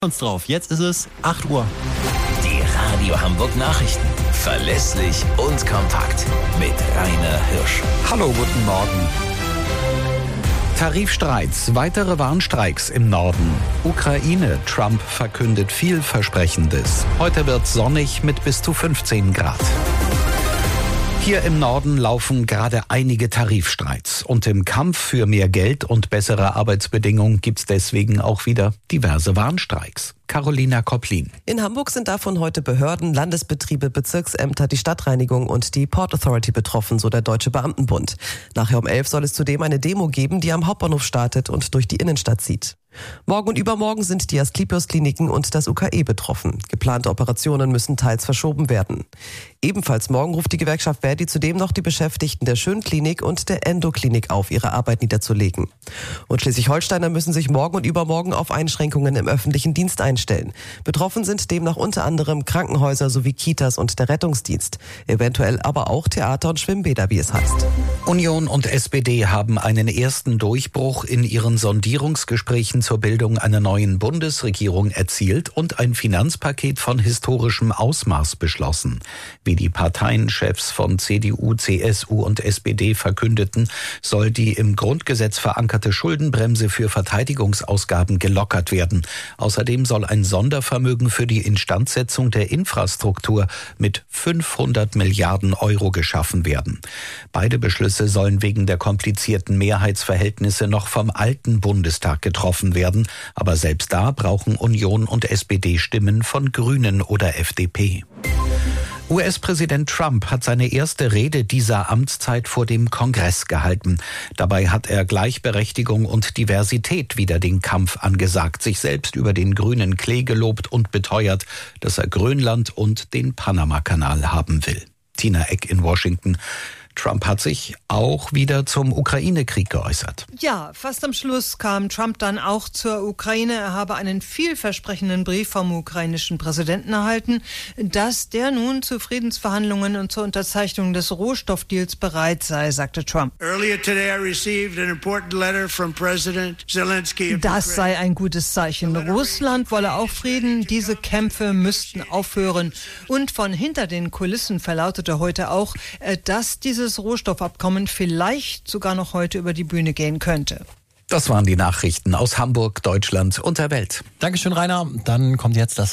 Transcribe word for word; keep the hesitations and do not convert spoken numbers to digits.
Uns drauf. Jetzt ist es acht Uhr. Die Radio Hamburg Nachrichten. Verlässlich und kompakt. Mit Rainer Hirsch. Hallo, guten Morgen. Tarifstreits, weitere Warnstreiks im Norden. Ukraine, Trump verkündet Vielversprechendes. Heute wird sonnig mit bis zu fünfzehn Grad. Hier im Norden laufen gerade einige Tarifstreits. Und im Kampf für mehr Geld und bessere Arbeitsbedingungen gibt's deswegen auch wieder diverse Warnstreiks. Carolina Kopplin. In Hamburg sind davon heute Behörden, Landesbetriebe, Bezirksämter, die Stadtreinigung und die Port Authority betroffen, so der Deutsche Beamtenbund. Nachher um elf soll es zudem eine Demo geben, die am Hauptbahnhof startet und durch die Innenstadt zieht. Morgen und übermorgen sind die Asklepios-Kliniken und das U K E betroffen. Geplante Operationen müssen teils verschoben werden. Ebenfalls morgen ruft die Gewerkschaft Verdi zudem noch die Beschäftigten der Schönklinik und der Endoklinik auf, ihre Arbeit niederzulegen. Und Schleswig-Holsteiner müssen sich morgen und übermorgen auf Einschränkungen im öffentlichen Dienst einstellen. Betroffen sind demnach unter anderem Krankenhäuser sowie Kitas und der Rettungsdienst. Eventuell aber auch Theater und Schwimmbäder, wie es heißt. Union und S P D haben einen ersten Durchbruch in ihren Sondierungsgesprächen zur Bildung einer neuen Bundesregierung erzielt und ein Finanzpaket von historischem Ausmaß beschlossen. Wie die Parteienchefs von C D U, C S U und S P D verkündeten, soll die im Grundgesetz verankerte Schuldenbremse für Verteidigungsausgaben gelockert werden. Außerdem soll ein Sondervermögen für die Instandsetzung der Infrastruktur mit fünfhundert Milliarden Euro geschaffen werden. Beide Beschlüsse sollen wegen der komplizierten Mehrheitsverhältnisse noch vom alten Bundestag getroffen werden. Aber selbst da brauchen Union und S P D Stimmen von Grünen oder F D P. U S-Präsident Trump hat seine erste Rede dieser Amtszeit vor dem Kongress gehalten. Dabei hat er Gleichberechtigung und Diversität wieder den Kampf angesagt, sich selbst über den grünen Klee gelobt und beteuert, dass er Grönland und den Panama-Kanal haben will. Tina Eck in Washington. Trump hat sich auch wieder zum Ukraine-Krieg geäußert. Ja, fast am Schluss kam Trump dann auch zur Ukraine. Er habe einen vielversprechenden Brief vom ukrainischen Präsidenten erhalten, dass der nun zu Friedensverhandlungen und zur Unterzeichnung des Rohstoffdeals bereit sei, sagte Trump. Das sei ein gutes Zeichen. Russland wolle auch Frieden. Diese Kämpfe müssten aufhören. Und von hinter den Kulissen verlautete heute auch, dass diese dieses Rohstoffabkommen vielleicht sogar noch heute über die Bühne gehen könnte. Das waren die Nachrichten aus Hamburg, Deutschland und der Welt. Dankeschön, Rainer. Dann kommt jetzt das